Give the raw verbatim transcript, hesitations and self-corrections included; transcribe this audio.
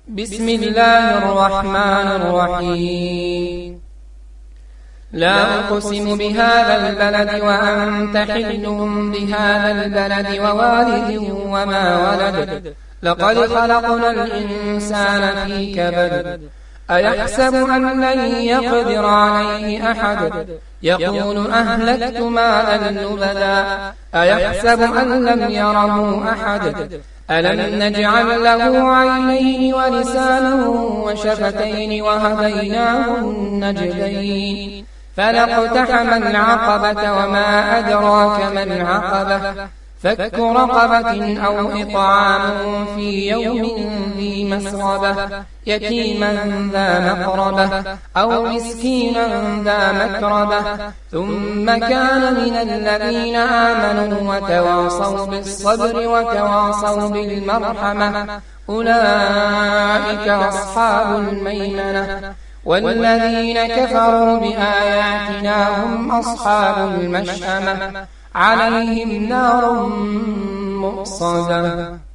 بسم الله الرحمن الرحيم لا أقسم بهذا البلد وأنت حل بهذا البلد ووالد وما ولد لقد خلقنا الإنسان في كبد أيحسب أن لن يقدر عليه أحد يقول أهلكت مالا لبدا أيحسب أن لم يره أحد ألم نجعل له عينين ولسانا وشفتين وهديناه النجدين فلاقتحم العقبة وما أدراك ما العقبة فك رقبة أو إطعام في يوم ذي مسغبة يتيما ذا مقربة أو مسكينا ذا متربة ثم كان من الذين آمنوا وتواصوا بالصبر وتواصوا بالمرحمة أولئك أصحاب الميمنة والذين كفروا بآياتنا هم أصحاب المشأمة عليهم نار مؤصدة.